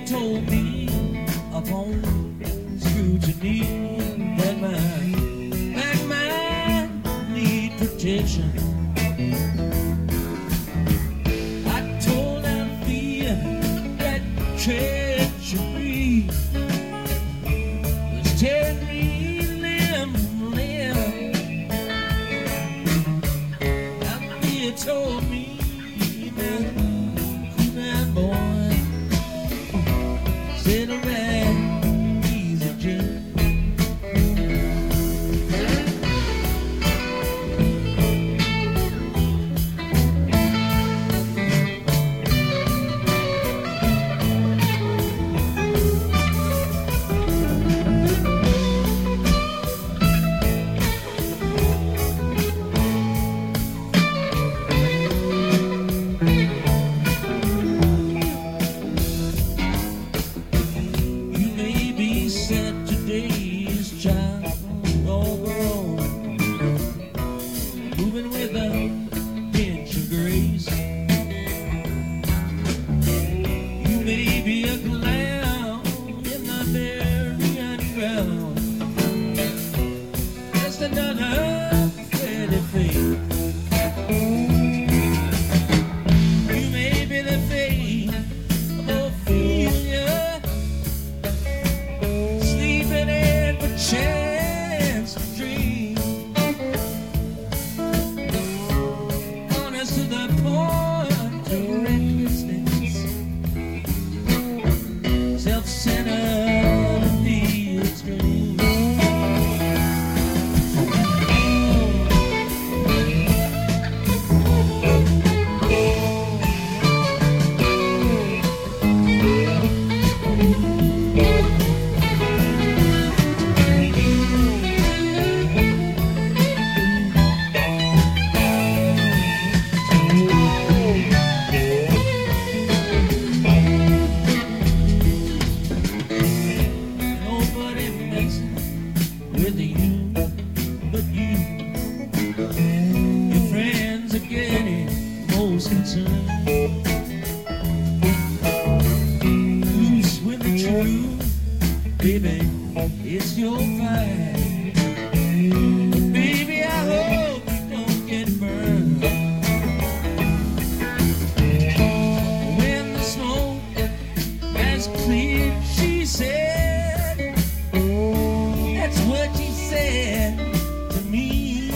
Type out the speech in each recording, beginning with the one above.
told me upon scrutiny that my need protection. I told Althea that treachery was tearing me limb from limb. Althea told me that that boy said a man, he's a gin. Moving with a pinch of grace. You may be a clown in the very underground, just another pretty face. You may be the fate of Ophelia, sleeping in perchance a dream. To the point of recklessness, self-centered and the extreme. With you, but you, your friends are getting most concerned. Loose with the truth, baby, it's your fight. But baby, I hope you don't get burned. When the smoke has cleared, she said, that's what you said to me.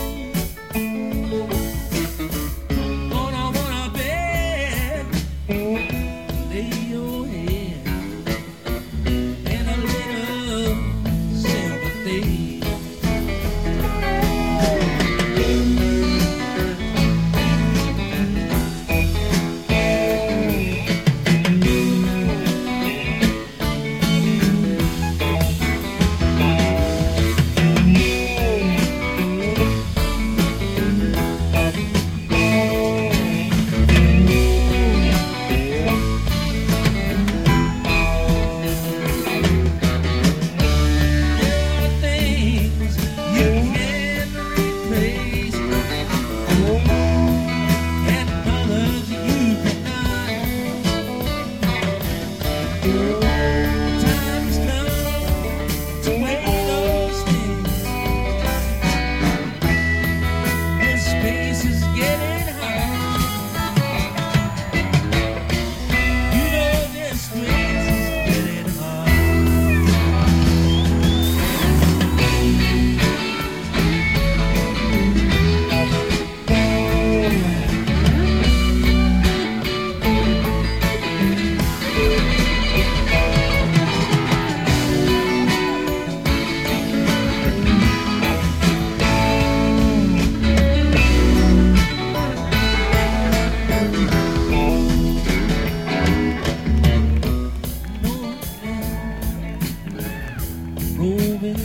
Gonna wanna bed, lay your head in a little sympathy.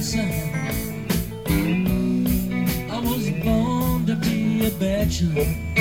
I was born to be a bachelor.